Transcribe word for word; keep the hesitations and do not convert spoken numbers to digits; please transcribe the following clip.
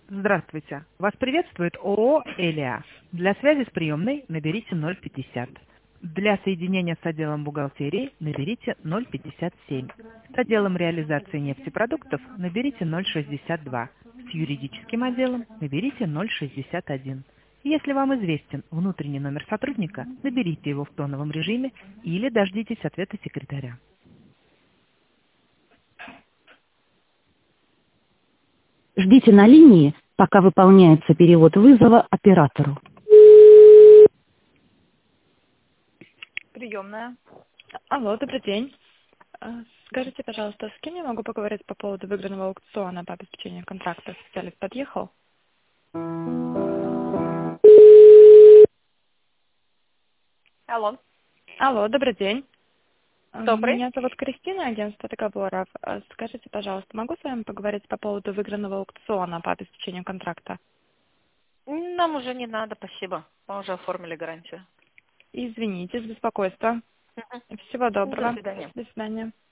Здравствуйте. Вас приветствует ООО «Элиа». Для связи с приемной наберите ноль пятьдесят. Для соединения с отделом бухгалтерии наберите ноль пятьдесят семь. С отделом реализации нефтепродуктов наберите ноль шестьдесят два. С юридическим отделом наберите ноль шестьдесят один. Если вам известен внутренний номер сотрудника, наберите его в тоновом режиме или дождитесь ответа секретаря. Ждите на линии, пока выполняется перевод вызова оператору. Приемная. Алло, добрый день. А, Скажите, пожалуйста, с кем я могу поговорить по поводу выигранного аукциона по обеспечению контракта? Специалист подъехал? Алло. Алло, добрый день. А, Добрый. Меня зовут Кристина, агентство договоров. А, Скажите, пожалуйста, могу с вами поговорить по поводу выигранного аукциона по обеспечению контракта? Нам уже не надо, спасибо. Мы уже оформили гарантию. Извините за беспокойство. Мгм. Всего До доброго. свидания. До свидания.